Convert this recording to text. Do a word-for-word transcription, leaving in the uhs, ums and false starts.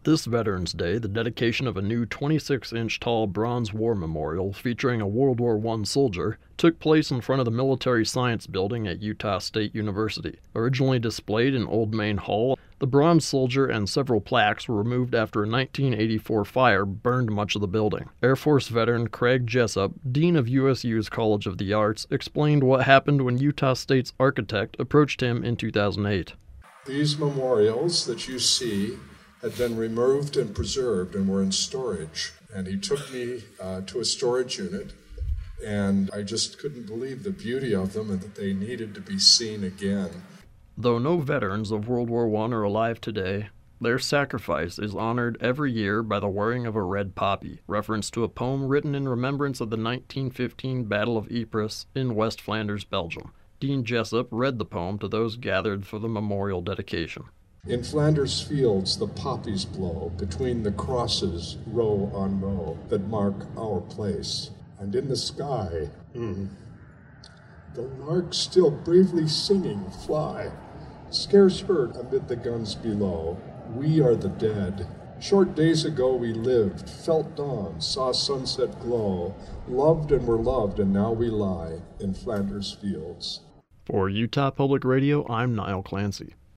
This Veterans Day, the dedication of a new twenty-six inch tall bronze war memorial featuring a World War One soldier took place in front of the Military Science Building at Utah State University. Originally displayed in Old Main Hall, the bronze soldier and several plaques were removed after a nineteen eighty-four fire burned much of the building. Air Force veteran Craig Jessup, dean of U S U's College of the Arts, explained what happened when Utah State's architect approached him in two thousand eight. These memorials that you see had been removed and preserved and were in storage. And he took me uh, to a storage unit, and I just couldn't believe the beauty of them and that they needed to be seen again. Though no veterans of World War One are alive today, their sacrifice is honored every year by the wearing of a red poppy, reference to a poem written in remembrance of the nineteen fifteen Battle of Ypres in West Flanders, Belgium. Dean Jessup read the poem to those gathered for the memorial dedication. In Flanders fields the poppies blow, between the crosses row on row that mark our place. And in the sky, mm, the larks still bravely singing fly, scarce heard amid the guns below. We are the dead. Short days ago we lived, felt dawn, saw sunset glow, loved and were loved, and now we lie in Flanders fields. For Utah Public Radio, I'm Niall Clancy.